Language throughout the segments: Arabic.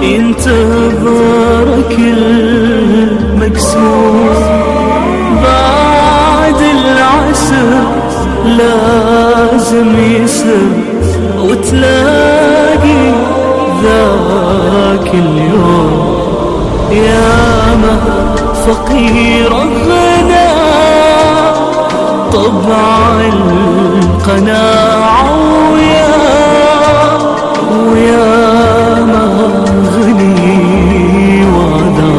ينتظرك المقسوم بعد العسر لازم يسر وتلاقي ذاك اليوم ياما فقير غنى طبع القناعة وياما غني وعدا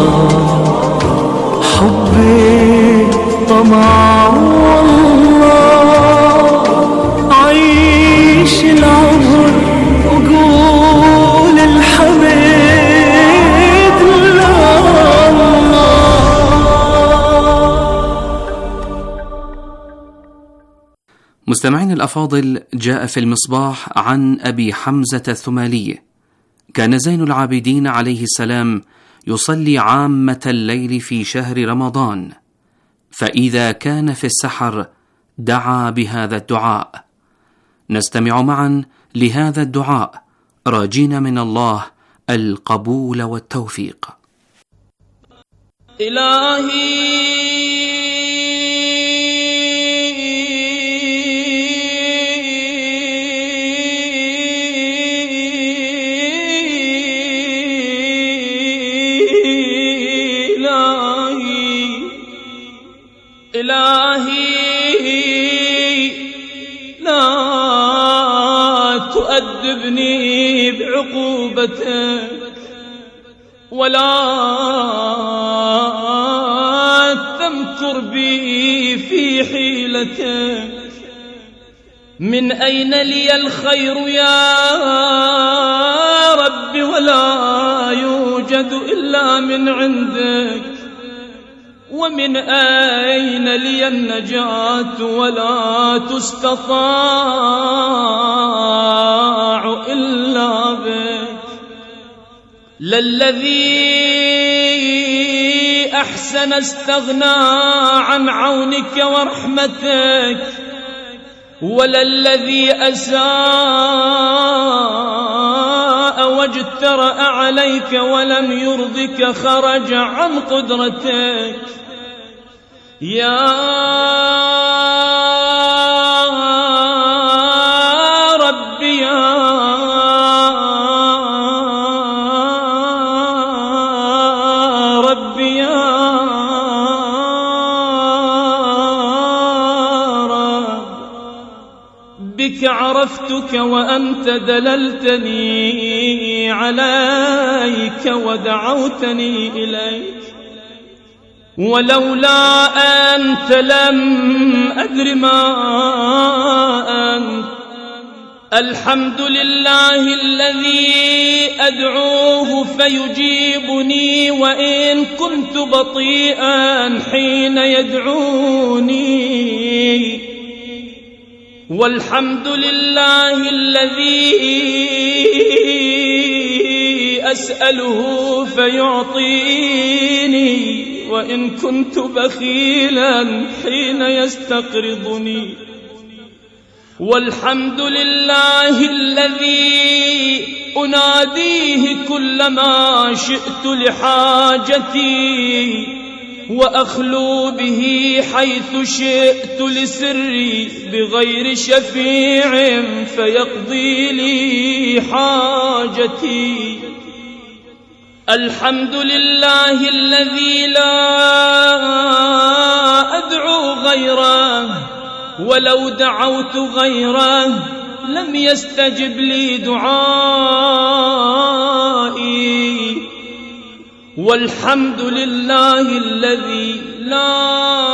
حبي طمع والله عيش العمر وقول الحمد لله. مستمعين الأفاضل، جاء في المصباح عن أبي حمزة الثمالي: كان زين العابدين عليه السلام يصلي عامة الليل في شهر رمضان، فإذا كان في السحر دعا بهذا الدعاء. نستمع معا لهذا الدعاء راجين من الله القبول والتوفيق. إلهي لا تؤدبني بعقوبتك ولا تمكر بي في حيلتك. من أين لي الخير يا رب ولا يوجد إلا من عندك، ومن أين لي النجاة ولا تستطاع إلا بك. للذي أحسن استغنى عن عونك ورحمتك، وللذي أساء واجترأ عليك ولم يرضك خرج عن قدرتك. يا ربي يا ربي يا رب، بك عرفتك وأنت دللتني عليك ودعوتني إليك، ولولا أنت لم أدر ما أنت. الحمد لله الذي أدعوه فيجيبني وإن كنت بطيئا حين يدعوني، والحمد لله الذي أسأله فيعطيني وإن كنت بخيلا حين يستقرضني. والحمد لله الذي أناديه كلما شئت لحاجتي، وأخلو به حيث شئت لسري بغير شفيع فيقضي لي حاجتي. الحمد لله الذي لا أدعو غيره، ولو دعوت غيره لم يستجب لي دعائي. والحمد لله الذي لا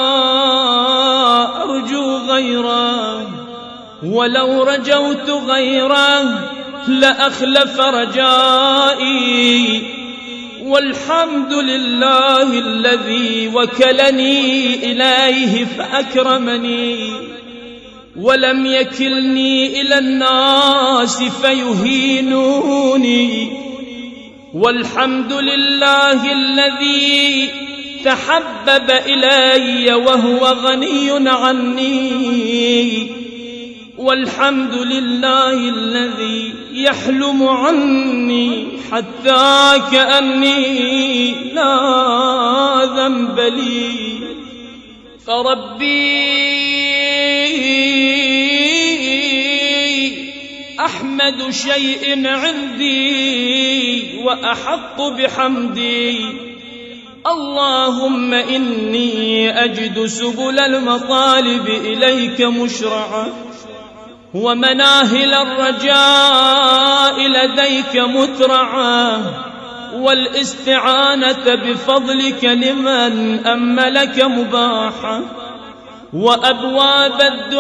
أرجو غيره، ولو رجوت غيره لأخلف رجائي. والحمد لله الذي وكلني إليه فأكرمني، ولم يكلني إلى الناس فيهينوني. والحمد لله الذي تحبب إلي وهو غني عني، والحمد لله الذي يحلم عني حتى كأني لا ذنب لي. فربي أحمد شيء عندي وأحق بحمدي. اللهم إني أجد سبل المطالب إليك مشرعة، ومناهل الرجاء لديك مترعة، والاستعانة بفضلك لمن أملك مباحة، وأبواب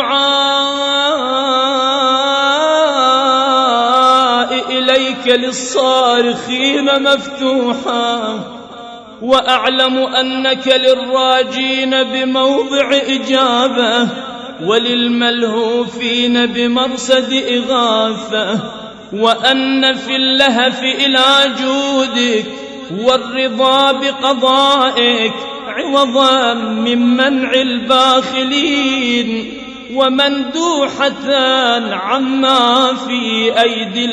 الدعاء إليك للصارخين مفتوحة. وأعلم أنك للراجين بموضع إجابة، وللملهوفين بمرصد إغاثة، وأن في اللهف إلى جودك والرضا بقضائك عوضا من منع الباخلين، ومندوحة عما في أيدي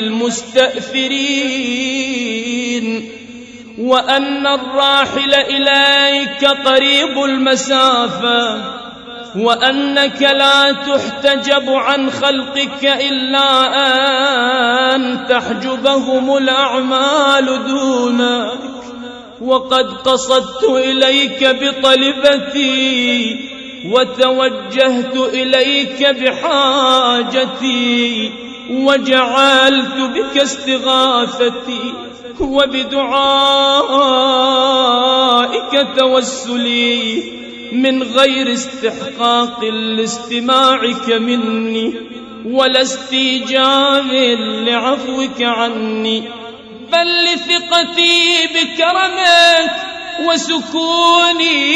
المستأثرين، وأن الراحل إليك قريب المسافة، وأنك لا تحتجب عن خلقك إلا أن تحجبهم الأعمال دونك. وقد قصدت إليك بطلبتي، وتوجهت إليك بحاجتي، وجعلت بك استغاثتي، وبدعائك توسلي، من غير استحقاق لاستماعك مني ولا استيجاب لعفوك عني، بل لثقتي بكرمك وسكوني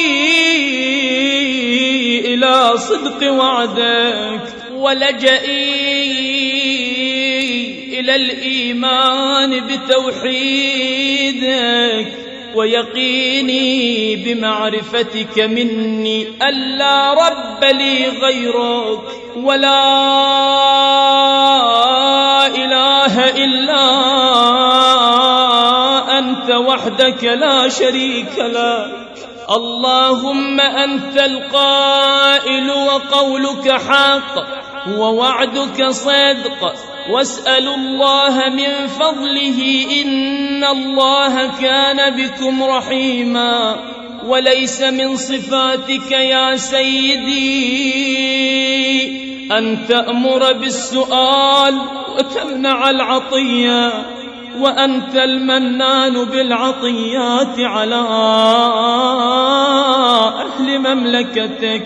إلى صدق وعدك، ولجئي إلى الإيمان بتوحيدك، ويقيني بمعرفتك مني ألا رب لي غيرك، ولا إله إلا أنت وحدك لا شريك لك. اللهم أنت القائل وقولك حق ووعدك صدق، واسأل الله من فضله إن الله كان بكم رحيما. وليس من صفاتك يا سيدي أن تأمر بالسؤال وتمنع العطية، وأنت المنان بالعطيات على أهل مملكتك،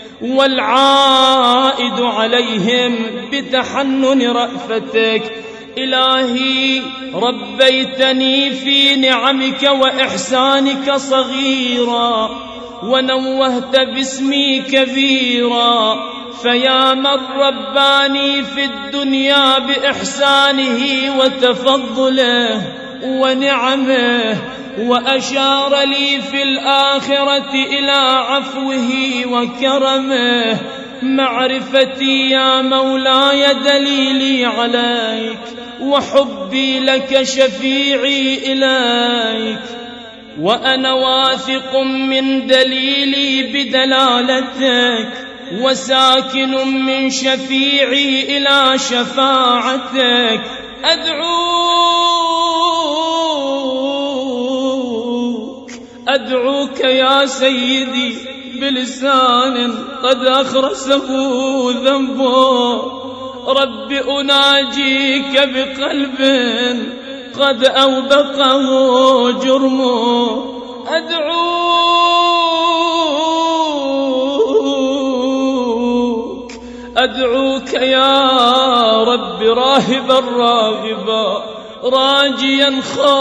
والعائد عليهم بتحنن رأفتك. إلهي ربيتني في نعمك وإحسانك صغيرا، ونوهت باسمي كبيرا، فيا من رباني في الدنيا بإحسانه وتفضله ونعمه، وأشار لي في الآخرة إلى عفوه وكرمه. معرفتي يا مولاي دليلي عليك، وحبي لك شفيعي إليك، وأنا واثق من دليلي بدلالتك، وساكن من شفيعي إلى شفاعتك. أدعوك يا سيدي بلسان قد أخرسه ذنبه، رب أناجيك بقلب قد أوبقه جرمه. أدعوك يا رب راهبا راغبا، راجيا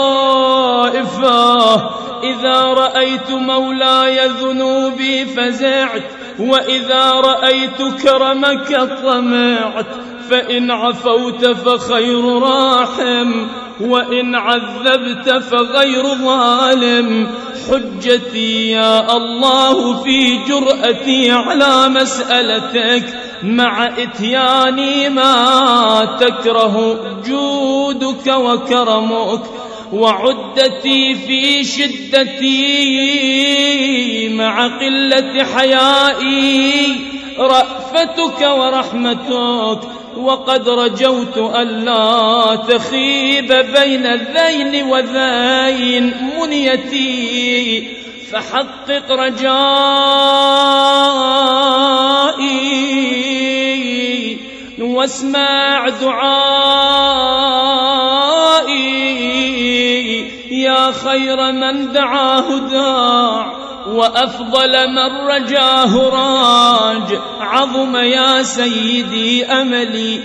خائفا، إذا رأيت مولاي ذنوبي فزعت، وإذا رأيت كرمك طمعت. فإن عفوت فخير راحم، وإن عذبت فغير ظالم. حجتي يا الله في جرأتي على مسألتك، مع إتياني ما تكره جودك وكرمك، وعدتي في شدتي مع قلة حيائي رأفتك ورحمتك، وقد رجوت ألا تخيب بين الذين وذين منيتي، فحقق رجائي واسمع دعائي، يا خير من دعاه داع وأفضل من رجاه راج. عظم يا سيدي أملي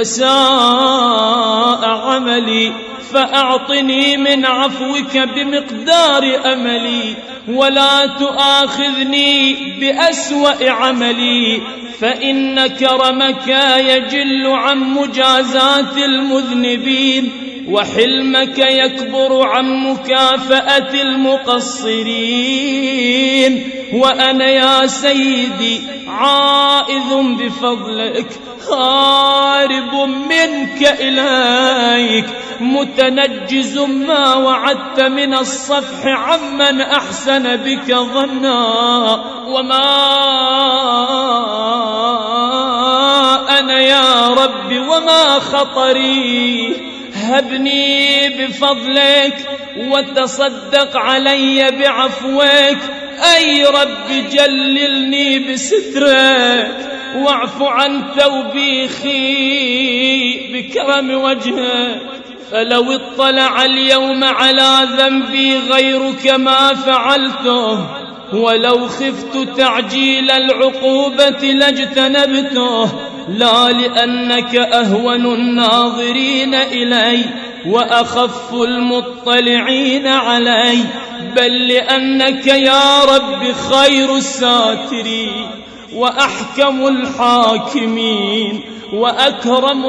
وساء عملي، فأعطني من عفوك بمقدار أملي، ولا تؤاخذني بأسوأ عملي، فإن كرمك يجل عن مجازات المذنبين، وحلمك يكبر عن مكافأة المقصرين. وأنا يا سيدي عائذ بفضلك، هارب منك إليك، متنجز ما وعدت من الصفح عمن أحسن بك ظنا. وما أنا يا رب وما خطري، هبني بفضلك وتصدق علي بعفوك. أي رب جللني بسترك، واعف عن توبيخي بكرم وجهك. فلو اطلع اليوم على ذنبي غيرك ما فعلته، ولو خفت تعجيل العقوبة لاجتنبته، لا لأنك أهون الناظرين إلي وأخف المطلعين علي، بل لأنك يا رب خير الساترين وأحكم الحاكمين وأكرم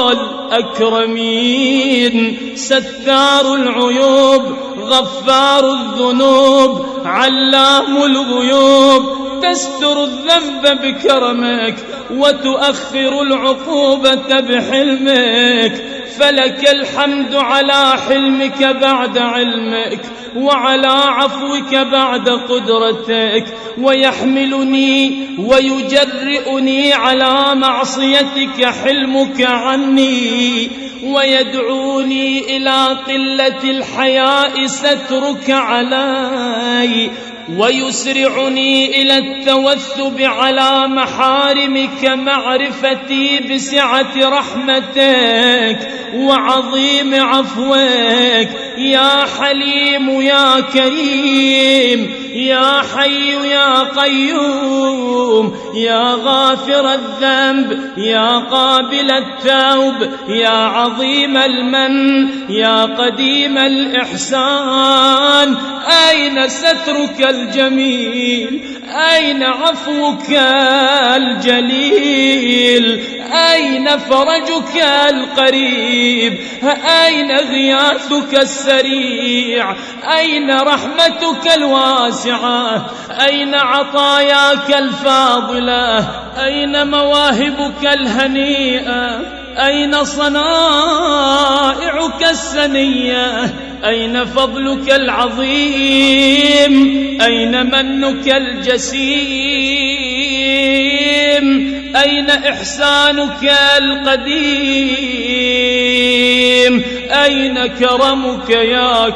الأكرمين، ستار العيوب غفار الذنوب علام الغيوب، تستر الذنب بكرمك وتؤخر العقوبة بحلمك. فلك الحمد على حلمك بعد علمك، وعلى عفوك بعد قدرتك، ويحملني ويجرئني على معصيتك حلمك عني، ويدعوني إلى قلة الحياء سترك علي، ويسرعني إلى التوثب على محارمك معرفتي بسعة رحمتك وعظيم عفوك. يا حليم يا كريم، يا حي يا قيوم، يا غافر الذنب، يا قابل التوب، يا عظيم المن، يا قديم الإحسان، أين سترك الجميل؟ أين عفوك الجليل؟ أين فرجك القريب؟ أين غياثك السريع؟ أين رحمتك الواسعة؟ أين عطاياك الفاضلة؟ أين مواهبك الهنيئة؟ أين صنائعك السنية؟ أين فضلك العظيم؟ أين منك الجسيم؟ أين إحسانك القديم؟ أين كرمك يا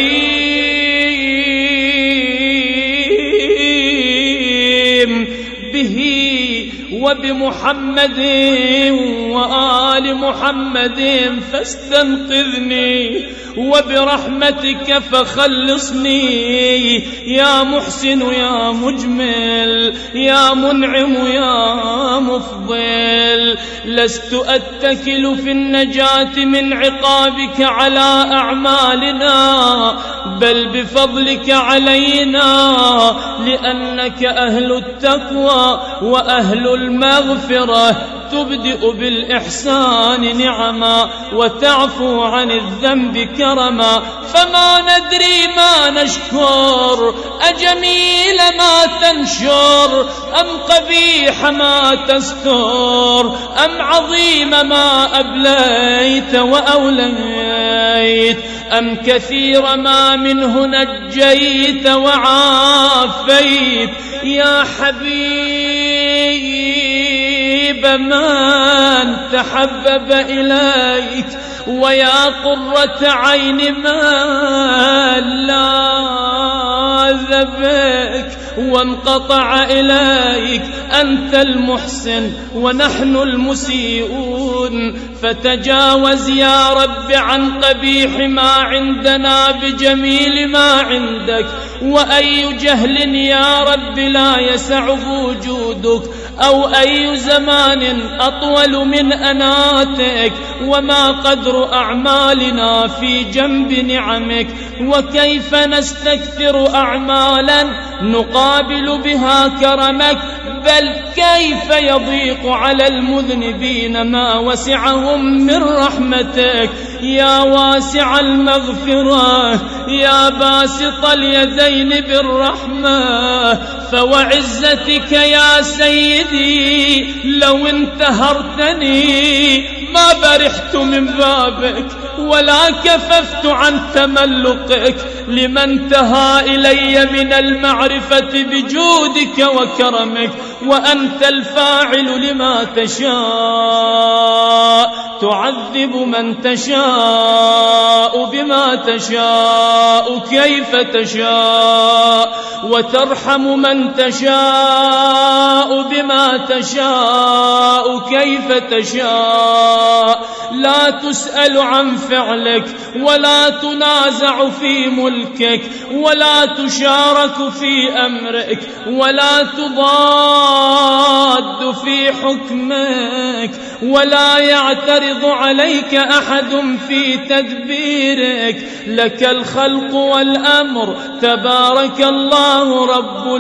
كريم؟ به وبمحمد وآل محمد فاستنقذني، وبرحمتك فخلصني، يا محسن يا مجمل، يا منعم يا مفضل. لست أتكل في النجاة من عقابك على أعمالنا، بل بفضلك علينا، لأنك أهل التقوى وأهل المغفرة، وتبدئ بالإحسان نعما وتعفو عن الذنب كرما. فما ندري ما نشكر، أجميل ما تنشر أم قبيح ما تستر، أم عظيم ما أبليت وأوليت، أم كثير ما منه نجيت وعافيت. يا حبيب من تحبب إليك، ويا قرة عين من لاذ بك وانقطع إليك. أنت المحسن ونحن المسيئون، فتجاوز يا رب عن قبيح ما عندنا بجميل ما عندك. وأي جهل يا رب لا يسعه وجودك، أو أي زمان أطول من أناتك، وما قدر أعمالنا في جنب نعمك. وكيف نستكثر أعمالا نقابل بها كرمك، بل كيف يضيق على المذنبين ما وسعهم من رحمتك. يا واسع المغفرة، يا باسط اليدين بالرحمة، فوعزتك يا سيدي لو انتهرتني ما برحت من بابك ولا كففت عن تملقك، لمن انتهى إلي من المعرفة بجودك وكرمك. وأنت الفاعل لما تشاء، تعذب من تشاء بما تشاء كيف تشاء، وترحم من تشاء بما تشاء كيف تشاء. لا تسأل عن فعلك، ولا تنازع في ملكك، ولا تشارك في أمرك، ولا تضاد في حكمك، ولا يعترض عليك أحد في تدبيرك. لك الخلق والأمر، تبارك الله رب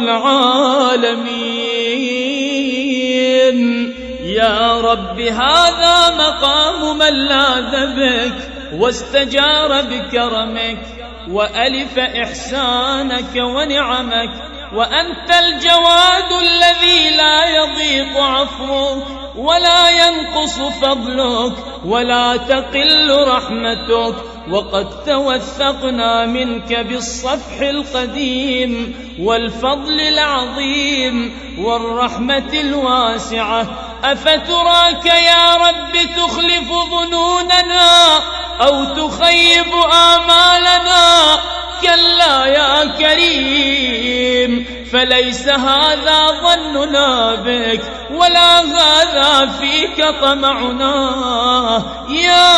العالمين. يا رب هذا مقام من لاذ بك واستجار بكرمك، وألف إحسانك ونعمك. وأنت الجواد الذي لا يضيق عفوك، ولا ينقص فضلك، ولا تقل رحمتك. وقد توثقنا منك بالصفح القديم والفضل العظيم والرحمة الواسعة. أفتراك يا رب تخلف ظنوننا أو تخيب آمالنا؟ كلا يا كريم، فليس هذا ظننا بك، ولا هذا فيك طمعنا. يا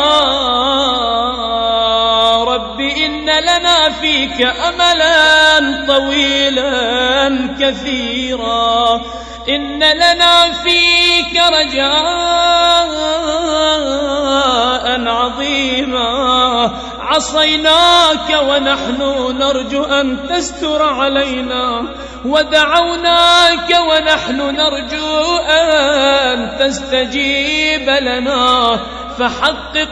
رب إن لنا فيك أملا طويلا كثيرا، إن لنا فيك رجاء عظيما. عصيناك ونحن نرجو أن تستر علينا، ودعوناك ونحن نرجو أن تستجيب لنا. فحقق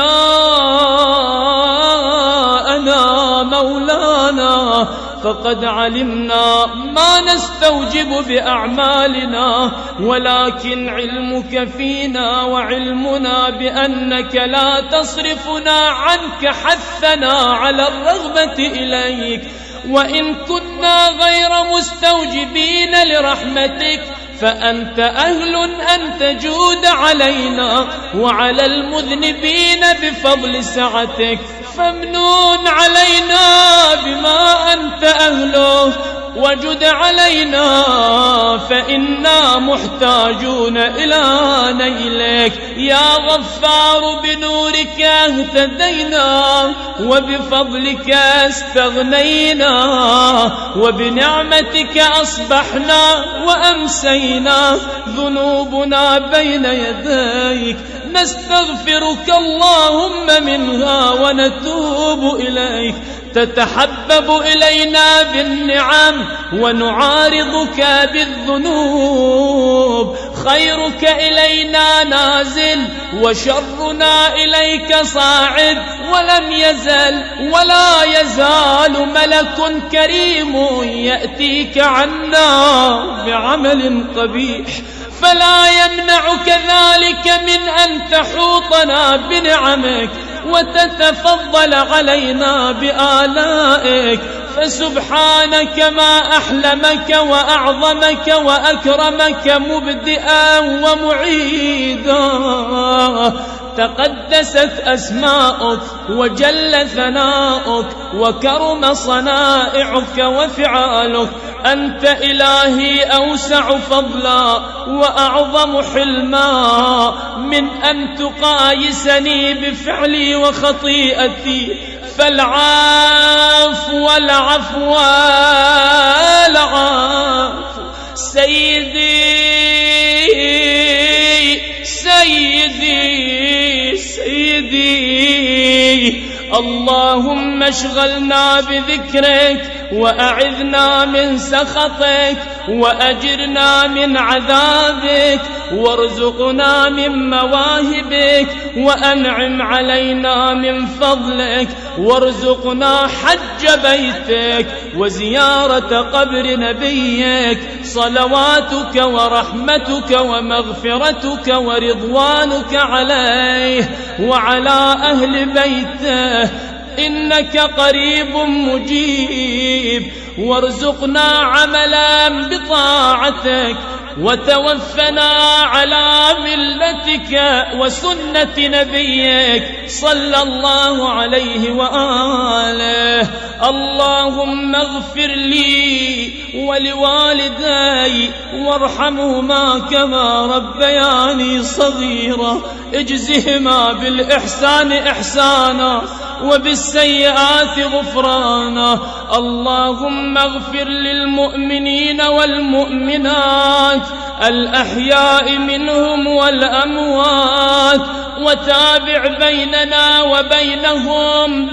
رجاءنا مولانا، فقد علمنا ما نستوجب بأعمالنا، ولكن علمك فينا وعلمنا بأنك لا تصرفنا عنك حثنا على الرغبة إليك. وإن كنا غير مستوجبين لرحمتك فأنت أهل أن تجود علينا وعلى المذنبين بفضل سعتك. فامنون علينا بما أنت أهله، وجد علينا فإنا محتاجون إلى نيلك. يا غفار بنورك اهتدينا، وبفضلك استغنينا، وبنعمتك أصبحنا وأمسينا. ذنوبنا بين يديك نستغفرك اللهم منها ونتوب إليك. تتحبب إلينا بالنعم ونعارضك بالذنوب. وخيرك إلينا نازل وشرنا إليك صاعد، ولم يزل ولا يزال ملك كريم يأتيك عنا بعمل قبيح، فلا يمنعك ذلك من أن تحوطنا بنعمك وتتفضل علينا بآلائك. فسبحانك ما أحلمك وأعظمك وأكرمك مبدئا ومعيدا. تقدست أسماؤك وجل ثناؤك وكرم صنائعك وفعالك. أنت إلهي أوسع فضلا وأعظم حلما من أن تقايسني بفعلي وخطيئتي، فالعافو والعفو والعافو. سيدي سيدي سيدي، اللهم اشغلنا بذكرك وأعذنا من سخطك وأجرنا من عذابك وارزقنا من مواهبك وأنعم علينا من فضلك وارزقنا حج بيتك وزيارة قبر نبيك. صلواتك ورحمتك ومغفرتك ورضوانك عليه وعلى أهل بيته، إنك قريب مجيب. وارزقنا عملا بطاعتك وتوفنا على ملتك وسنة نبيك صلى الله عليه وآله. اللهم اغفر لي ولوالدي وارحمهما كما ربياني صغيرا، اجزهما بالإحسان إحسانا وبالسيئات غفرانا. اللهم اغفر للمؤمنين والمؤمنات الأحياء منهم والأموات، وتابع بيننا وبينهم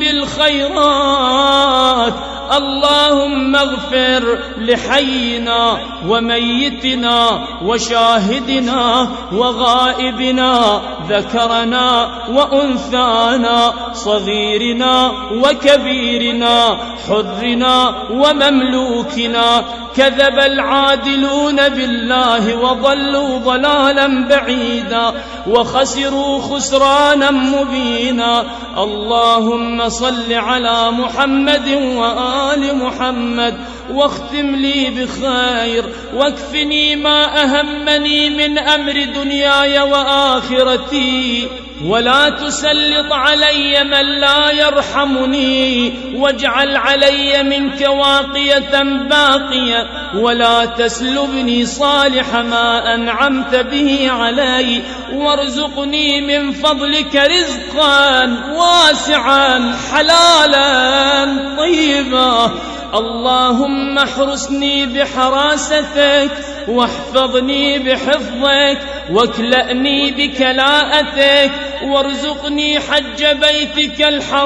بالخيرات. اللهم اغفر لحينا وميتنا وشاهدنا وغائبنا، ذكرنا وأنثانا، صغيرنا وكبيرنا، حرنا ومملوكنا. كذب العادلون بالله وضلوا ضلالا بعيدا وخسروا خسرانا مبينا. اللهم صل على محمد وآل محمد واختم لي بخير، واكفني ما أهمني من أمر دنياي وآخرتي، ولا تسلط علي من لا يرحمني، واجعل علي منك واقية باقية، ولا تسلبني صالح ما أنعمت به علي، وارزقني من فضلك رزقا واسعا حلالا طيبا. اللهم احرسني بحراستك واحفظني بحفظك واكلأني بكلاءتك، وارزقني حج بيتك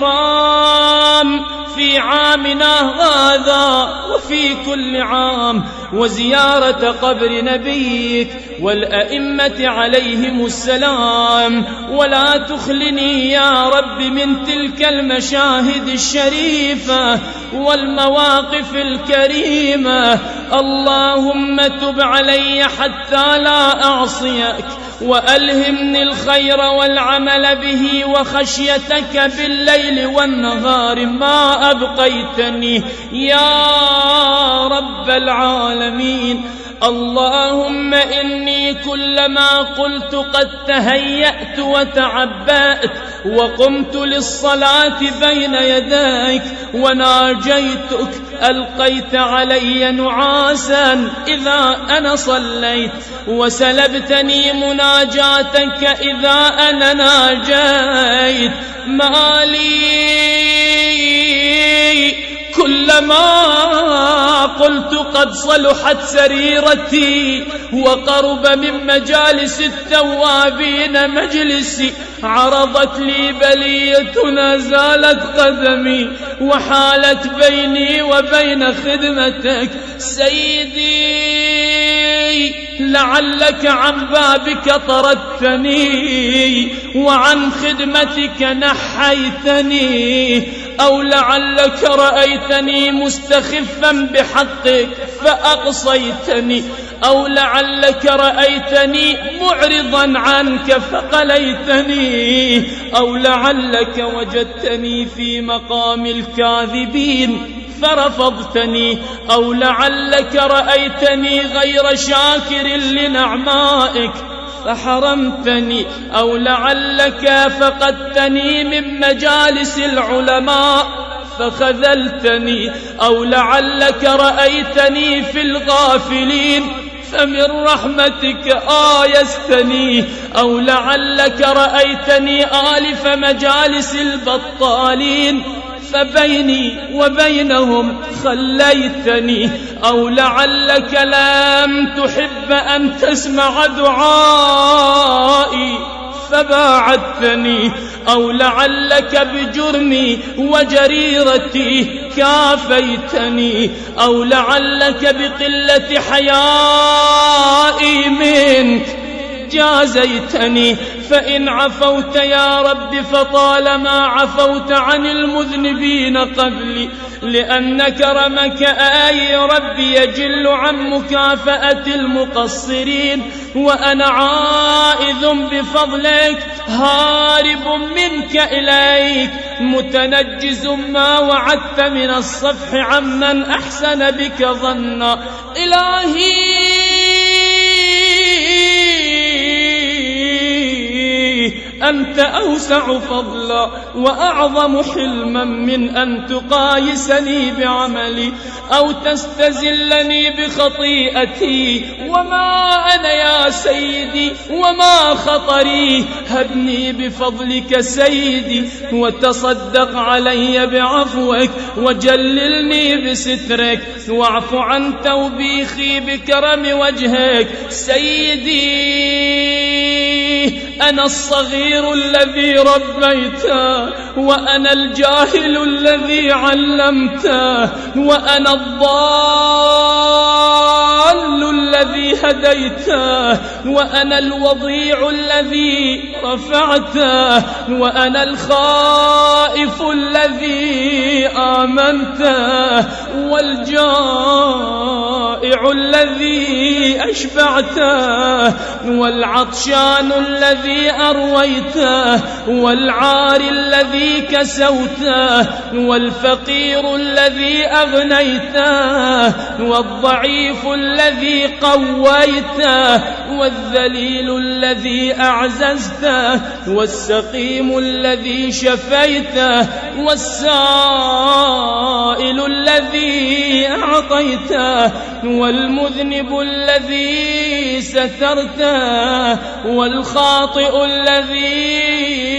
الحرام في عامنا هذا وفي كل عام، وزيارة قبر نبيك والأئمة عليهم السلام. ولا تخلني يا رب من تلك المشاهد الشريفة والمواقف الكريمة. اللهم تب علي حتى لا أعصيك، وألهمني الخير والعمل به وخشيتك بالليل والنهار ما أبقيتني يا رب العالمين. اللهم إني كلما قلت قد تهيأت وتعبأت وقمت للصلاة بين يديك وناجيتك ألقيت علي نعاسا إذا أنا صليت، وسلبتني مناجاتك إذا أنا ناجيت. ما لي كلما قلت قد صلحت سريرتي وقرب من مجالس التوابين مجلسي، عرضت لي بلية نزالت قدمي وحالت بيني وبين خدمتك. سيدي لعلك عن بابك طردتني وعن خدمتك نحيتني، أو لعلك رأيتني مستخفا بحقك فأقصيتني، أو لعلك رأيتني معرضا عنك فقليتني، أو لعلك وجدتني في مقام الكاذبين فرفضتني، أو لعلك رأيتني غير شاكر لنعمائك فحرمتني، أو لعلك فقدتني من مجالس العلماء فخذلتني، أو لعلك رأيتني في الغافلين فمن رحمتك آيستني، أو لعلك رأيتني آلف مجالس البطالين فبيني وبينهم خليتني، أو لعلك لم تحب أن تسمع دعائي فباعدتني، أو لعلك بجرمي وجريرتي كافيتني، أو لعلك بقلة حيائي منك جازيتني. فإن عفوت يا رب فطالما عفوت عن المذنبين قبلي، لأن كرمك آي ربي يجل عن مكافأة المقصرين، وأنا عائذ بفضلك هارب منك إليك متنجز ما وعدت من الصفح عمن أحسن بك ظنا. إلهي أنت أوسع فضلا وأعظم حلما من أن تقايسني بعملي أو تستزلني بخطيئتي. وما أنا يا سيدي وما خطري، هبني بفضلك سيدي وتصدق علي بعفوك وجللني بسترك، واعف عن توبيخي بكرم وجهك. سيدي أنا الصغير الذي ربيته، وأنا الجاهل الذي علمته، وأنا الضال الذي هديته، وأنا الوضيع الذي رفعته، وأنا الخائف الذي آمنته، والجائع الذي أشبعته، والعطشان الذي أرويته، والعار الذي كسوته، والفقير الذي أغنيته، والضعيف الذي قويته، والذليل الذي أعززته، والسقيم الذي شفيته، والسائل الذي أعطيته، والمذنب الذي سترته، والخاطئ الذي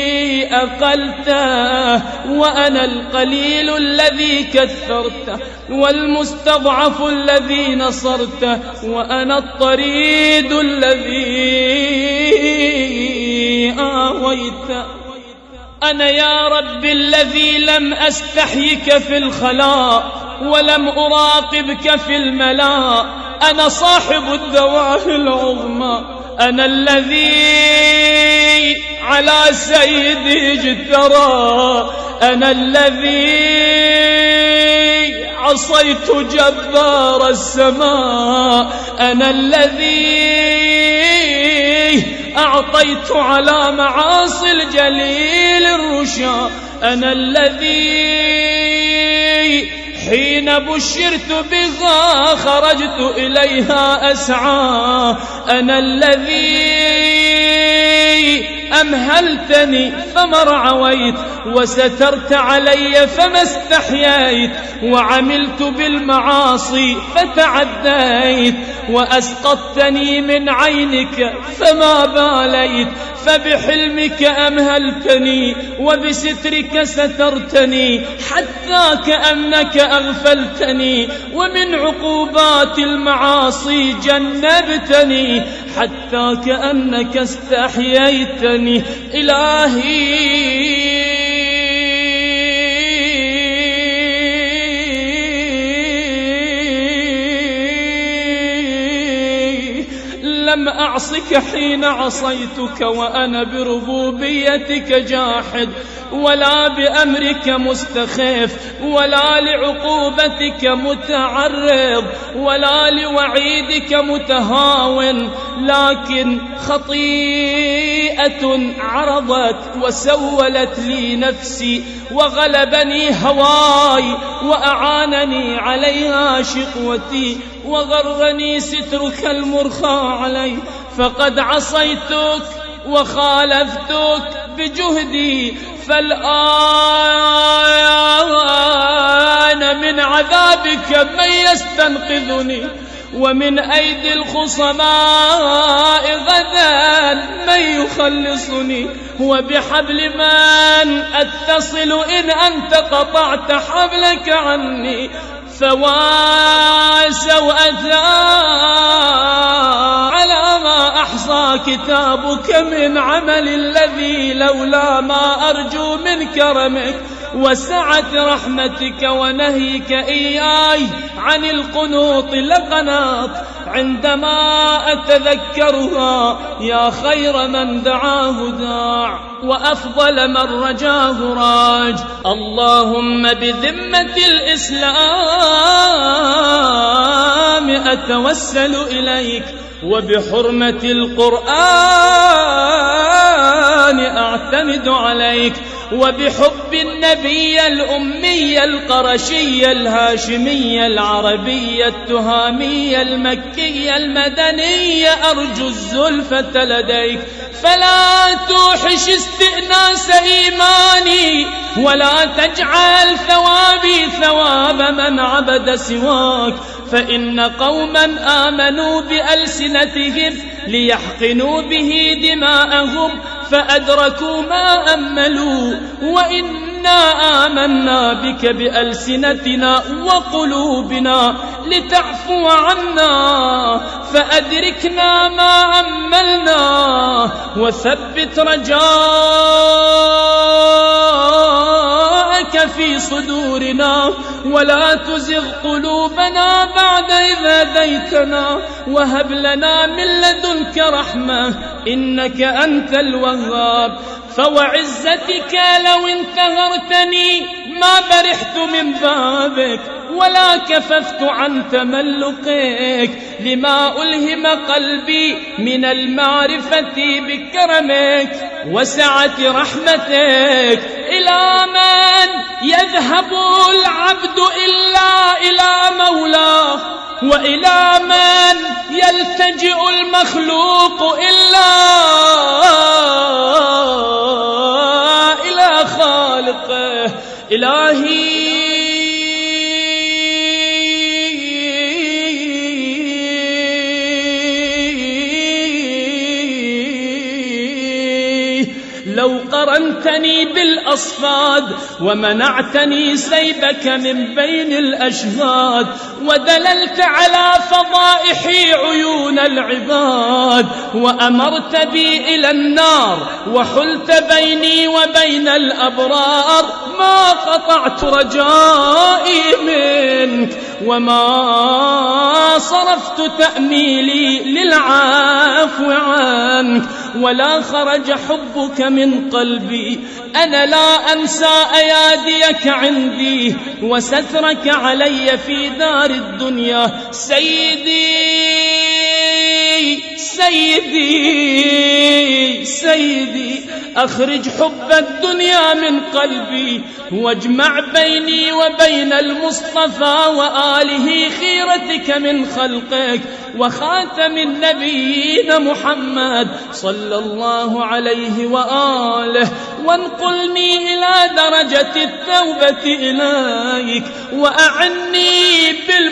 أقلته، وأنا القليل الذي كثرته، والمستضعف الذي نصرته، وأنا الطريد الذي آويته. أنا يا رب الذي لم أستحيك في الخلاء ولم أراقبك في الملاء، أنا صاحب الدواهي العظمى، أنا الذي على سيدي اجترى، أنا الذي عصيت جبار السماء، أنا الذي أعطيت على معاصي الجليل الرشا، أنا الذي حين بشرت بها خرجت إليها أسعى، أنا الذي أمهلتني فما رعويت، وسترت علي فما استحييت، وعملت بالمعاصي فتعديت، وأسقطتني من عينك فما باليت، فبحلمك أمهلتني وبسترك سترتني، حتى كأنك أغفلتني، ومن عقوبات المعاصي جنبتني، حتى كأنك استحييتني. إلهي لم أعصك حين عصيتك وأنا بربوبيتك جاحد، ولا بأمرك مستخف، ولا لعقوبتك متعرض، ولا لوعيدك متهاون، لكن خطيئة عرضت وسولت لي نفسي وغلبني هواي وأعانني عليها شقوتي وغرني سترك المرخى علي، فقد عصيتك وخالفتك بجهدي، فالآن من عذابك من يستنقذني، ومن أيدي الخصماء غدا من يخلصني، وبحبل من أتصل إن أنت قطعت حبلك عني، فوا سوءتا على ما أحصى كتابك من عمل الذي لولا ما أرجو من كرمك وسعة رحمتك ونهيك إياي عن القنوط لقناط عندما أتذكرها، يا خير من دعاه داع وأفضل من رجاه راج. اللهم بذمة الإسلام أتوسل إليك، وبحرمة القرآن أعتمد عليك، وبحب النبي الأمي القرشي الهاشمي العربي التهامي المكي المدني أرجو الزلفة لديك، فلا توحش استئناس إيماني، ولا تجعل ثوابي ثواب من عبد سواك، فإن قوما آمنوا بألسنتهم ليحقنوا به دماءهم فأدركوا ما أملوا، وإنا آمنا بك بألسنتنا وقلوبنا لتعفو عنا، فأدركنا ما أملنا وثبت رجاءك في صدورنا، ولا تزغ قلوبنا بعد إذ هديتنا، وهب لنا من لدنك رحمة إنك أنت الوهاب. فوعزتك لو انتهرتني ما برحت من بابك، ولا كففت عن تملقك، لما ألهم قلبي من المعرفة بكرمك وسعة رحمتك. إلى من يذهب العبد إلا إلى مولاه، وإلى من يلتجئ المخلوق إلا إلى خالقه. إلهي لو قرنتني بالأصفاد ومنعتني سيبك من بين الأشهاد، ودللت على فضائح عيون العباد، وأمرت بي إلى النار وحلت بيني وبين الأبرار، ما قطعت رجائي منك وما صرفت تأميلي للعفو عنك، ولا خرج حبك من قلبي. أنا لا أنسى أياديك عندي وسترك علي في دار الدنيا. سيدي سيدي سيدي، أخرج حب الدنيا من قلبي، واجمع بيني وبين المصطفى وآله خيرتك من خلقك وخاتم النبيين محمد صلى الله عليه وآله، وانقلني إلى درجة التوبة إليك، وأعني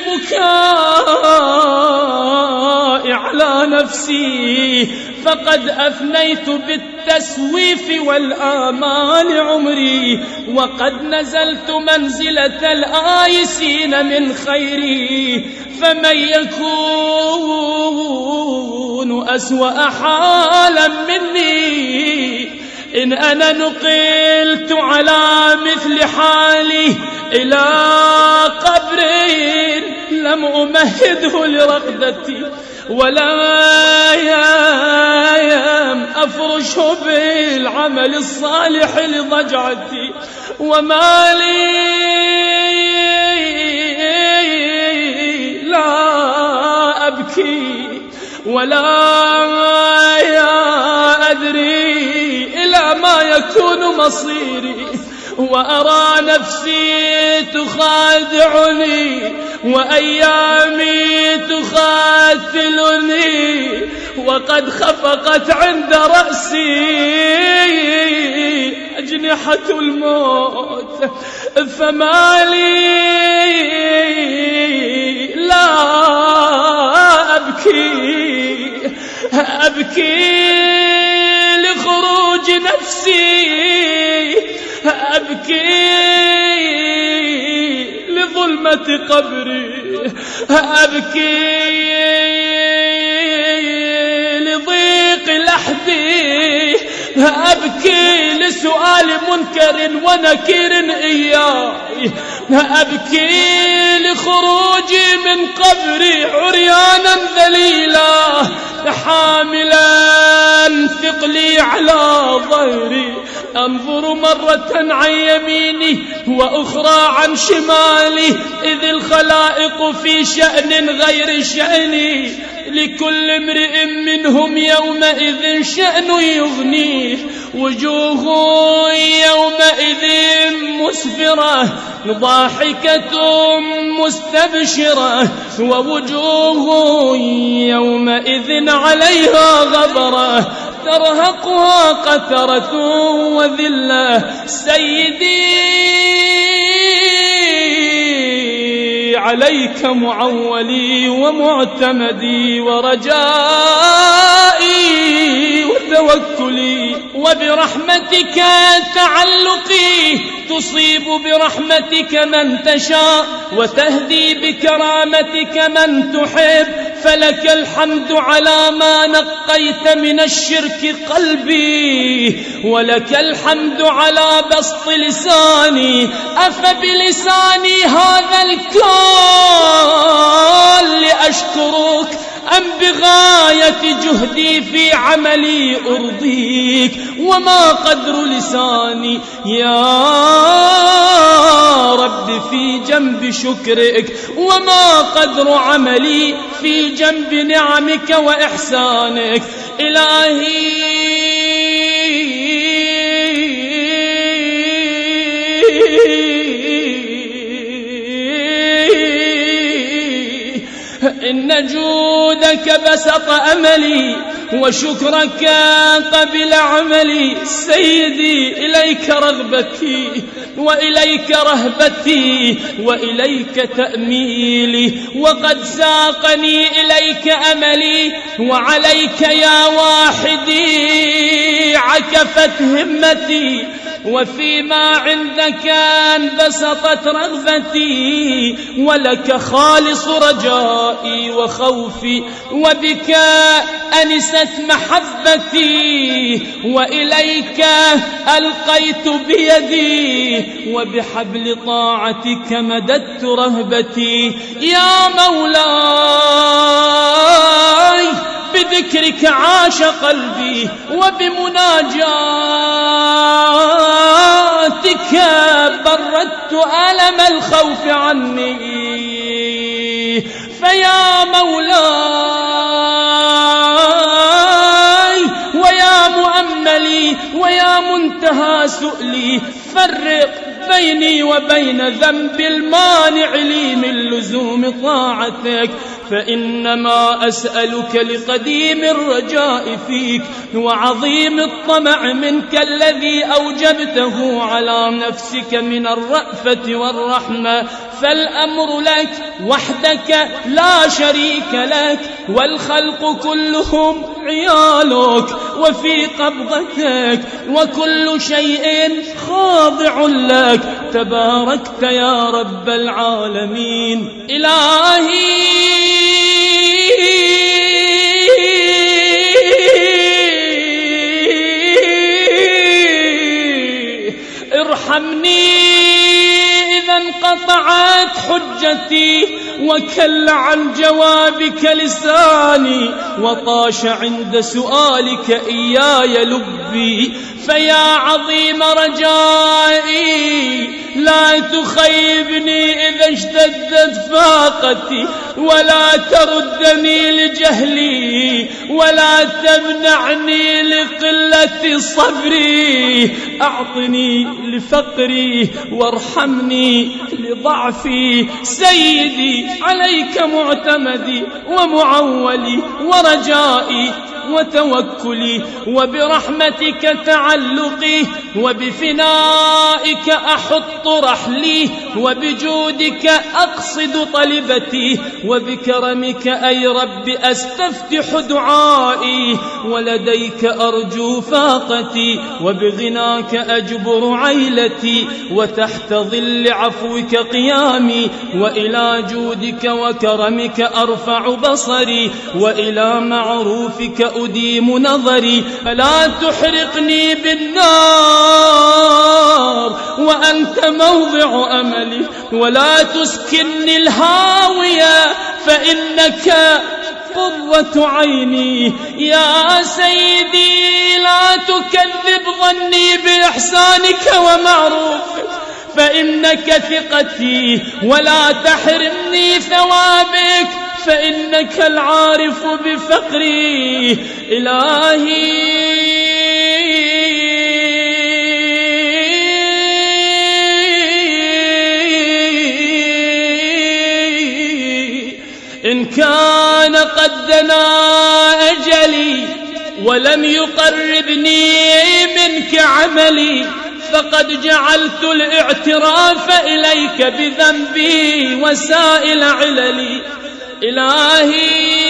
بالبكاء على نفسي، فقد أفنيت بالتسويف والآمال عمري، وقد نزلت منزلة الآيسين من خيري، فمن يكون أسوأ حالا مني إن أنا نقلت على مثل حالي إلى قبر لم أمهده لرقدتي، ولا أفرشه بالعمل الصالح لضجعتي، وما لي لا أبكي ولا أدري إلى ما يكون مصيري، وأرى نفسي تخادعني وأيامي تخاذلني، وقد خفقت عند رأسي أجنحة الموت، فما لي لا أبكي لخروج نفسي، أبكي لظلمة قبري، أبكي لضيق لحدي، أبكي لسؤال منكر ونكير إياي، أبكي لخروجي من قبري عريانا ذليلا حاملا ثقلي على ظهري، أنظر مرة عن يميني وأخرى عن شمالي، إذ الخلائق في شأن غير شأني، لكل امرئ منهم يومئذ شأن يغنيه، وجوه يومئذ مسفرة ضاحكة مستبشرة، ووجوه يومئذ عليها غبرة ترهقها قترة وذلة. سيدي عليك معولي ومعتمدي ورجائي وتوكلي، وبرحمتك تعلقي، تصيب برحمتك من تشاء وتهدي بكرامتك من تحب، فلك الحمد على ما نقيت من الشرك قلبي، ولك الحمد على بسط لساني، أفبلساني هذا الكون لأشكرك أم بغاية جهدي في عملي أرضيك؟ وما قدر لساني يا رب في جنب شكرك، وما قدر عملي في جنب نعمك وإحسانك. إلهي إن جودك بسط أملي وشكرك قبل عملي. سيدي إليك رغبتي وإليك رهبتي وإليك تأميلي، وقد ساقني إليك أملي، وعليك يا واحدي عكفت همتي، وفيما عندك انبسطت رغبتي، ولك خالص رجائي وخوفي، وبك أنست محبتي، وإليك ألقيت بيدي، وبحبل طاعتك مددت رهبتي. يا مولاي بذكرك عاش قلبي، وبمناجاتك بردت ألم الخوف عني، فيا مولاي ويا مؤملي ويا منتهى سؤلي، فرق بيني وبين ذنب المانع لي من لزوم طاعتك، فإنما أسألك لقديم الرجاء فيك وعظيم الطمع منك الذي أوجبته على نفسك من الرأفة والرحمة، فالأمر لك وحدك لا شريك لك، والخلق كلهم عيالك وفي قبضتك، وكل شيء خاضع لك، تباركت يا رب العالمين. إلهي ارحمني إذا انقطعت حجتي وكل عن جوابك لساني وطاش عند سؤالك إياي لبي فيا عظيم رجائي لا تخيبني إذا اشتدت فاقتي ولا تردني لجهلي ولا تمنعني لقلة صبري أعطني لفقري وارحمني لضعفي سيدي عليك معتمدي ومعولي ورجائي وتوكلي وبرحمتك تعلقي وبفنائك أحط رحلي وبجودك أقصد طلبتي وبكرمك أي رب أستفتح دعائي ولديك أرجو فاقتي وبغناك أجبر عيلتي وتحت ظل عفوك قيامي وإلى جودك وكرمك أرفع بصري وإلى معروفك أديم نظري فلا تحرقني بالنار وأنت موضع أملي ولا تسكنني الهاوية فإنك قرة عيني يا سيدي لا تكذب ظني بإحسانك ومعروفك فإنك ثقتي ولا تحرمني ثوابك فإنك العارف بفقري إلهي إن كان قد دنا أجلي ولم يقربني منك عملي فقد جعلت الاعتراف إليك بذنبي وسائل عللي إلهي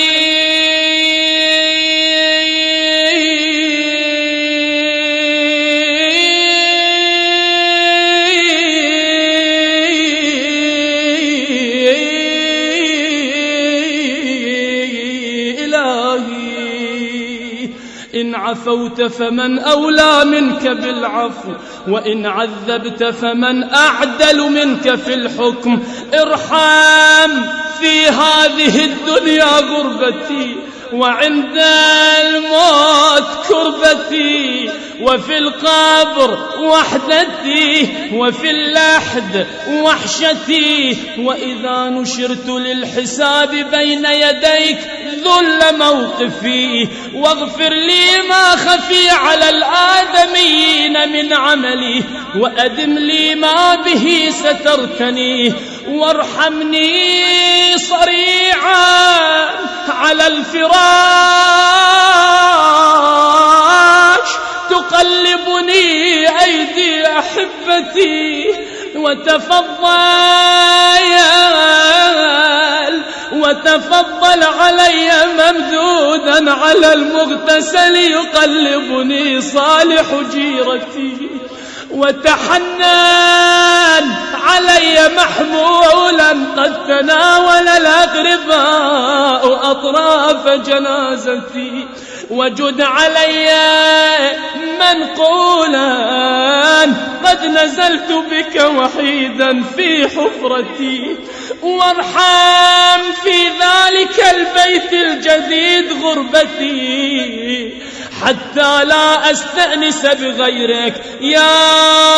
إن عفوت فمن أولى منك بالعفو وإن عذبت فمن أعدل منك في الحكم ارحم في هذه الدنيا غربتي وعند الموت كربتي وفي القبر وحدتي وفي اللحد وحشتي وإذا نشرت للحساب بين يديك ذل موقفي واغفر لي ما خفي على الآدميين من عملي وأدم لي ما به سترتني وارحمني صريعا على الفراش تقلبني أيدي أحبتي وتفضل علي ممدودا على المغتسل يقلبني صالح جيرتي وتحنن علي محمولا قد تناول الأغرباء أطراف جنازتي وجد علي منقولا قد نزلت بك وحيدا في حفرتي وارحم في ذلك البيت الجديد غربتي حتى لا أستأنس بغيرك يا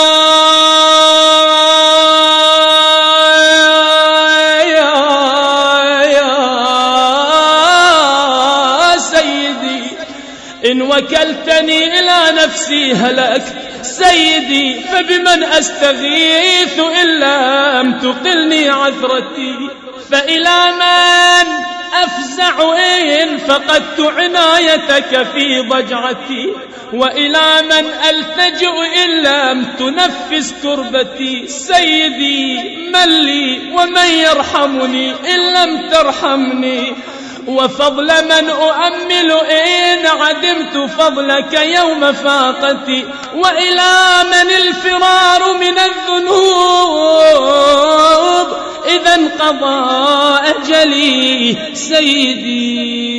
سيدي إن وكلتني إلى نفسي هلكت سيدي فبمن أستغيث إن لم تقلني عثرتي فإلى من أفزع إن فقدت عنايتك في ضجعتي وإلى من ألتجئ إن لم تنفس كربتي سيدي من لي ومن يرحمني إن لم ترحمني وفضل من أؤمل إن عدمت فضلك يوم فاقتي وإلى من الفرار من الذنوب إذا انقضى أجلي سيدي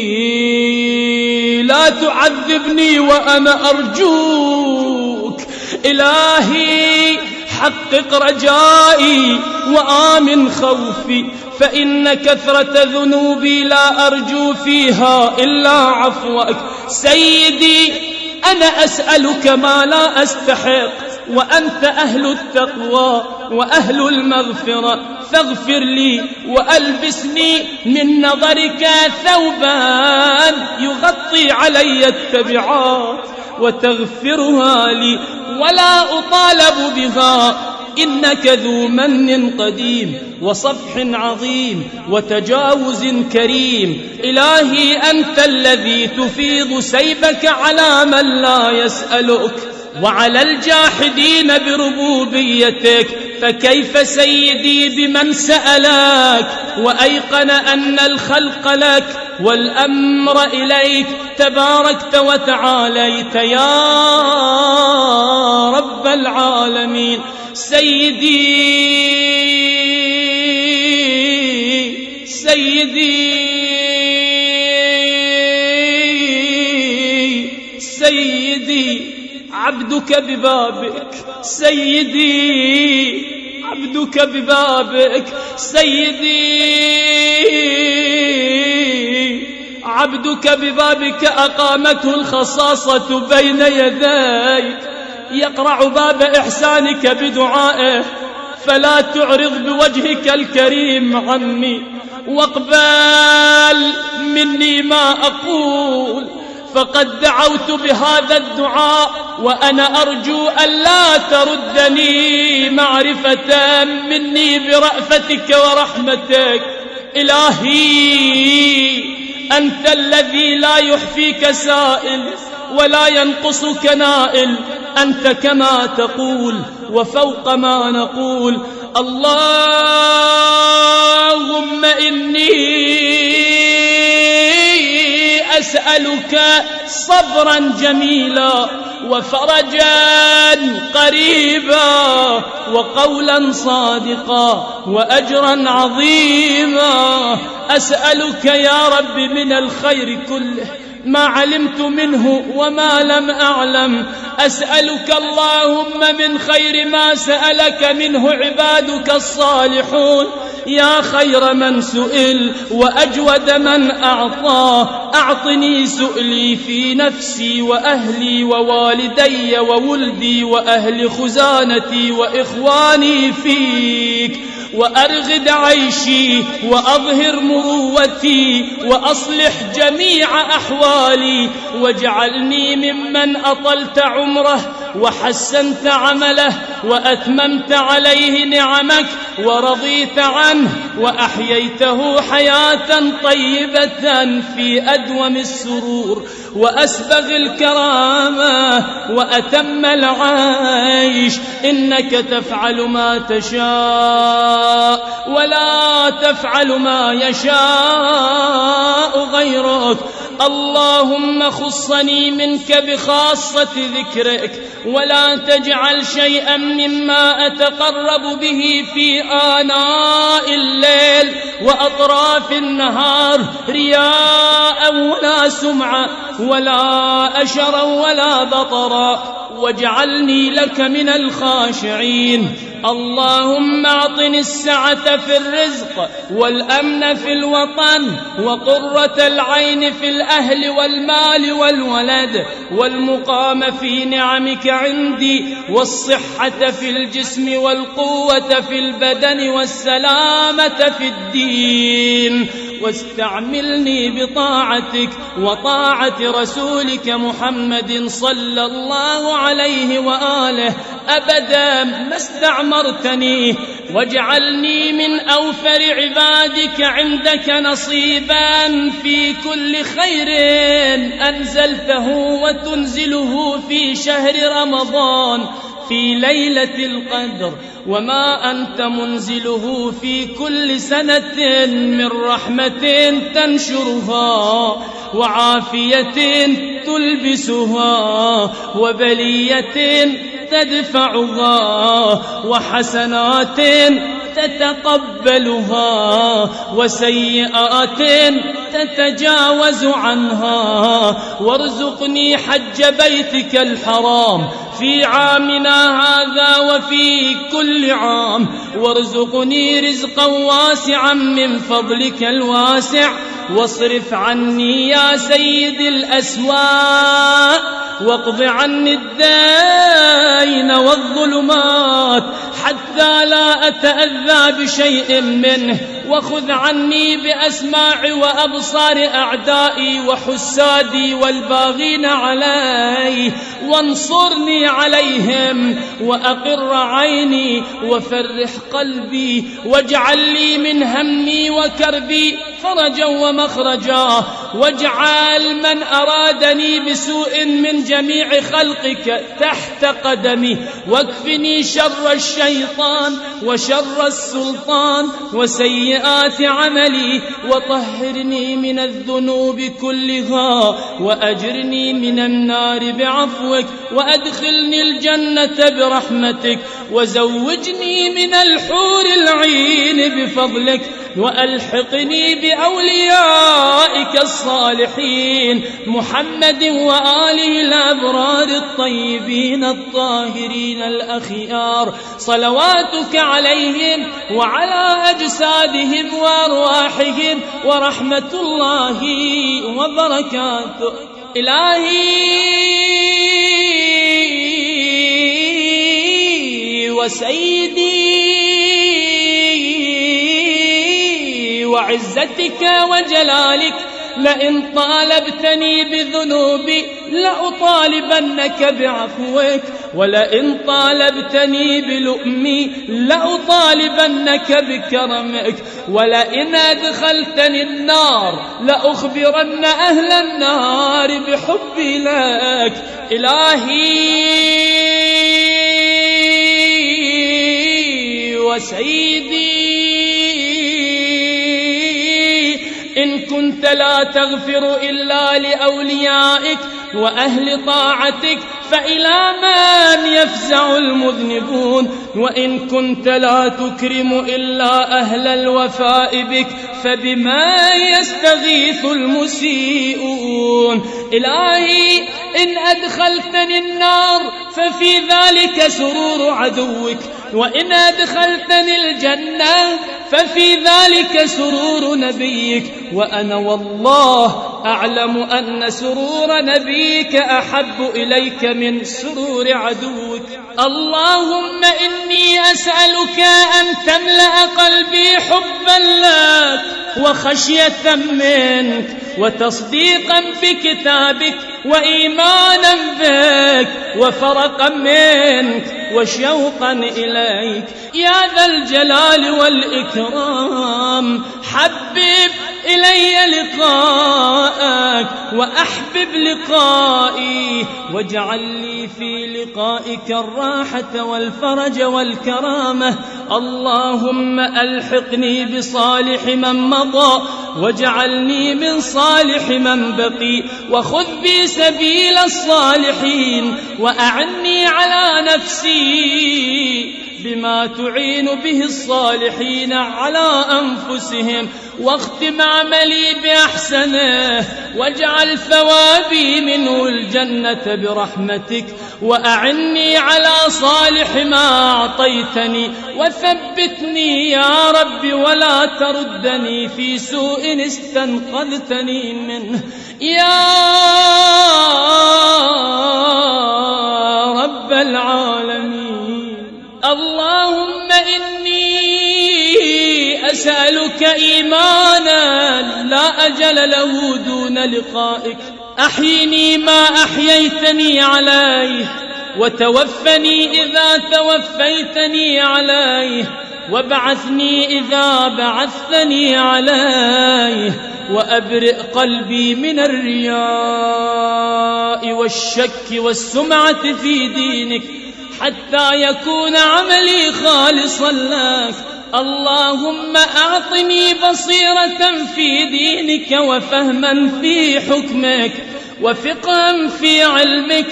لا تعذبني وأنا أرجوك إلهي حقق رجائي وآمن خوفي، فإن كثرة ذنوبي لا أرجو فيها إلا عفوك. سيدي أنا أسألك ما لا أستحق، وأنت أهل التقوى وأهل المغفرة، فاغفر لي وألبسني من نظرك ثوبان يغطي علي التبعات وتغفرها لي ولا أطالب بها، إنك ذو من قديم وصفح عظيم وتجاوز كريم. إلهي أنت الذي تفيض سيبك على من لا يسألك وعلى الجاحدين بربوبيتك، فكيف سيدي بمن سألك وأيقن أن الخلق لك والأمر إليك تباركت وتعاليت يا رب العالمين. سيدي عبدك ببابك، سيدي عبدك ببابك، سيدي عبدك ببابك أقامته الخصاصة بين يديك، يقرع باب إحسانك بدعائه، فلا تعرض بوجهك الكريم عني، واقبل مني ما أقول، فقد دعوت بهذا الدعاء وأنا أرجو أن لا تردني معرفة مني برأفتك ورحمتك. إلهي أنت الذي لا يحفيك سائل ولا ينقصك نائل، أنت كما تقول وفوق ما نقول. اللهم إني أسألك صبرا جميلا وفرجا قريبا وقولا صادقا وأجرا عظيما. أسألك يا رب من الخير كله ما علمت منه وما لم أعلم. أسألك اللهم من خير ما سألك منه عبادك الصالحون، يا خير من سئل وأجود من أعطى. أعطني سؤلي في نفسي وأهلي ووالدي وولدي وأهل خزانتي وإخواني فيك، وأرغد عيشي وأظهر مروتي وأصلح جميع أحوالي، واجعلني ممن أطلت عمره وحسنت عمله وأتممت عليه نعمك ورضيت عنه وأحييته حياة طيبة في أدوم السرور وأسبغ الكرامة وأتم العيش. إنك تفعل ما تشاء ولا تفعل ما يشاء غيرك. اللهم خصني منك بخاصة ذكرك، ولا تجعل شيئا مما أتقرب به في آناء الليل وأطراف النهار رياء ولا سمعة ولا أشرا ولا بطرا، واجعلني لك من الخاشعين. اللهم أعطني السعة في الرزق والأمن في الوطن وقرة العين في الأهل والمال والولد والمقام في نعمك عندي والصحة في الجسم والقوة في البدن والسلامة في الدين. واستعملني بطاعتك وطاعة رسولك محمد صلى الله عليه وآله أبدا ما استعمرتني، واجعلني من أوفر عبادك عندك نصيبا في كل خير أنزلته وتنزله في شهر رمضان في ليلة القدر، وما أنت منزله في كل سنة من رحمة تنشرها وعافية تلبسها وبلية تدفعها وحسنات تتقبلها وسيئات تتجاوز عنها. وارزقني حج بيتك الحرام في عامنا هذا وفي كل عام، وارزقني رزقا واسعا من فضلك الواسع، واصرف عني يا سيد الأسواء، واقض عني الدين والظلمات حتى لا أتأذى بشيء منه، وخذ عني بأسماع وأبصار أعدائي وحسادي والباغين علي، وانصرني عليهم، وأقر عيني وفرح قلبي، واجعل لي من همي وكربي فرجا ومخرجا، واجعل من أرادني بسوء من جميع خلقك تحت قدمي، واكفني شر الشيطان وشر السلطان وسيئات عملي، وطهرني من الذنوب كلها، وأجرني من النار بعفوك، وأدخلني الجنة برحمتك، وزوجني من الحور العين بفضلك، وألحقني بأوليائك الصالحين محمد وآله الأبرار الطيبين الطاهرين الأخيار، صلواتك عليهم وعلى أجسادهم وأرواحهم ورحمة الله وبركاته. إلهي وسيدي وعزتك وجلالك، لئن طالبتني بذنوبي لأطالبنك بعفوك، ولئن طالبتني بلؤمي لأطالبنك بكرمك، ولئن أدخلتني النار لأخبرن أهل النار بحبي لك. إلهي وسيدي إن كنت لا تغفر إلا لأوليائك وأهل طاعتك فإلى من يفزع المذنبون، وإن كنت لا تكرم إلا أهل الوفاء بك فبما يستغيث المسيئون. إلهي إن أدخلتني النار ففي ذلك سرور عدوك، وإن أدخلتني الجنة ففي ذلك سرور نبيك، وأنا والله أعلم أن سرور نبيك أحب إليك من سرور عدوك. اللهم إني أسألك أن تملأ قلبي حبا لك وخشية منك وتصديقا بكتابك وإيمانا بك وفرقا منك وشوقا إليك يا ذا الجلال والإكرام. حبب إلي لقاءك وأحبب لقائي، واجعل لي في لقائك الراحة والفرج والكرامة. اللهم ألحقني بصالح من مضى واجعلني من صالح من بقي، وخذ بي سبيل الصالحين، وأعني على نفسي بما تعين به الصالحين على أنفسهم، واختم عملي بأحسنه، واجعل ثوابي منه الجنة برحمتك، وأعني على صالح ما أعطيتني، وثبتني يا رب ولا تردني في سوء استنقذتني منه يا رب العالمين. اللهم إني أسألك إيمانا لا أجل له دون لقائك، أحيني ما أحييتني عليه، وتوفني إذا توفيتني عليه، وابعثني إذا بعثتني عليه، وأبرئ قلبي من الرياء والشك والسمعة في دينك حتى يكون عملي خالصا لك. اللهم أعطني بصيرة في دينك، وفهما في حكمك، وفقها في علمك،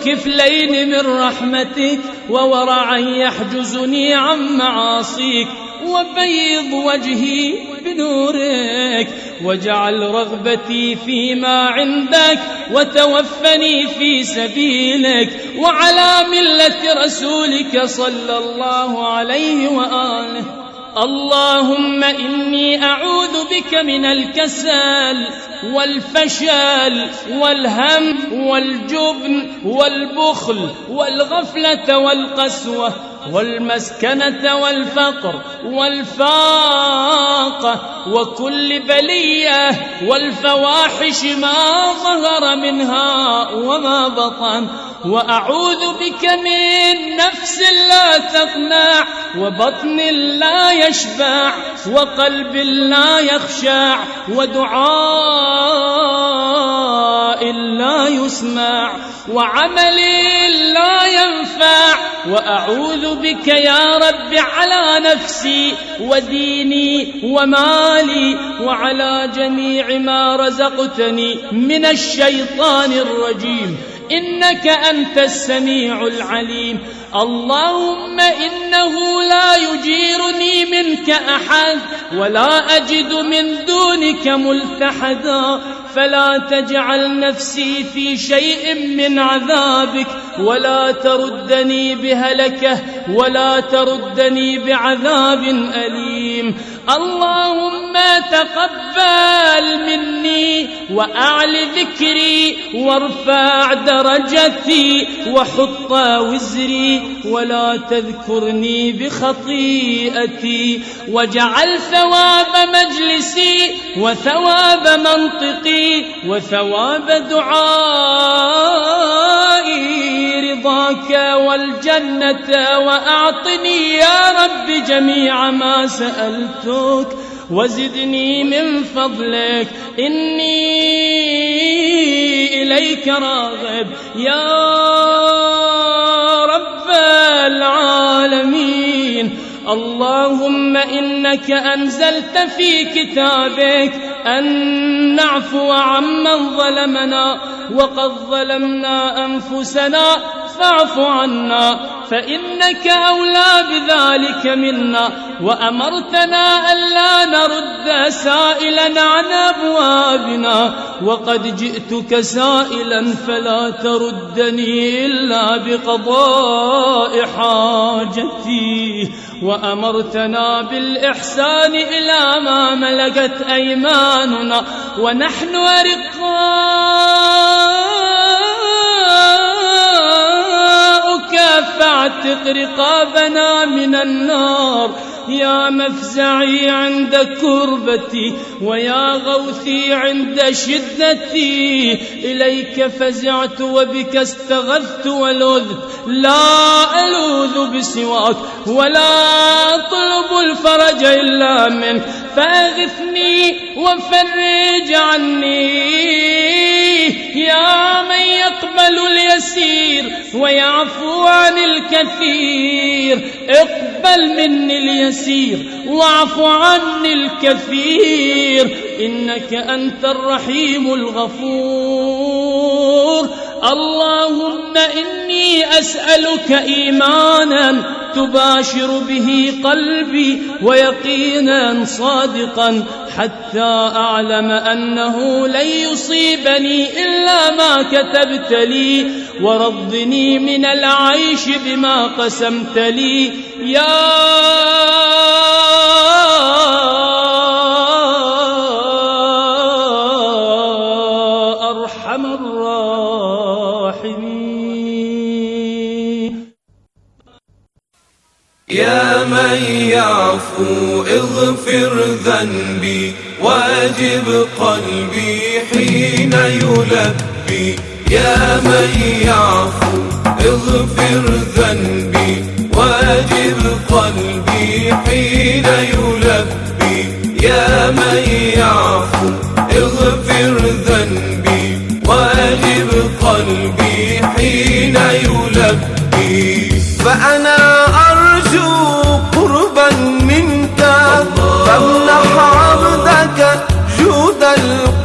وكفلين من رحمتك، وورعا يحجزني عن معاصيك. وبيض وجهي بنورك، واجعل رغبتي فيما عندك، وتوفني في سبيلك وعلى ملة رسولك صلى الله عليه وآله. اللهم إني أعوذ بك من الكسل والفشل والهم والجبن والبخل والغفلة والقسوة والمسكنة والفقر والفاقة وكل بلية والفواحش ما ظهر منها وما بطن. وأعوذ بك من نفس لا تقنع، وبطن لا يشبع، وقلب لا يخشع، ودعاء لا يسمع، وعمل لا ينفع. وأعوذ بك يا رب على نفسي وديني ومالي وعلى جميع ما رزقتني من الشيطان الرجيم، إنك أنت السميع العليم. اللهم إنه لا يجيرني منك أحد، ولا أجد من دونك ملتحدا، فلا تجعل نفسي في شيء من عذابك، ولا تردني بهلكة، ولا تردني بعذاب أليم. اللهم تقبل مني وأعل ذكري وارفع درجتي وحط وزري، ولا تذكرني بخطيئتي، واجعل ثواب مجلسي وثواب منطقي وثواب دعائي رضاك والجنة، وأعطني يا رب جميع ما سألتك، وزدني من فضلك، إني إليك راغب يا رب العالمين. اللهم إنك أنزلت في كتابك أن نعفو عمن ظلمنا، وقد ظلمنا أنفسنا فاعف عنا، فإنك أولى بذلك منا، وأمرتنا ألا نرد سائلا عن أبوابنا، وقد جئتك سائلا فلا تردني إلا بقضاء حاجتي، وأمرتنا بالإحسان إلى ما ملكت أيماننا، ونحن رقاؤك فاعتق رقابنا من النار. يا مفزعي عند كربتي، ويا غوثي عند شدتي، إليك فزعت وبك استغثت ولذت، لا ألوذ بسواك ولا أطلب الفرج إلا منك، فأغثني وفرج عني يا من يقبل اليسير ويعفو عن الكثير. اقبل مني اليسير واعف عني الكثير، إنك أنت الرحيم الغفور. اللهم إني أسألك إيمانا تباشر به قلبي، ويقينا صادقا، حتى أعلم أنه لن يصيبني إلا ما كتبت لي، ورضني من العيش بما قسمت لي يا أرحم الراحمين. يا من يعفو اغفر ذنبي، واجب قلبي حين يلبي. يا من يعفو اغفر ذنبي، واجب قلبي حين يلبي. يا من يعفو اغفر ذنبي، واجب قلبي حين يلبي. فأنا أرجو قربا منك، فامنح عبدك جود القلب.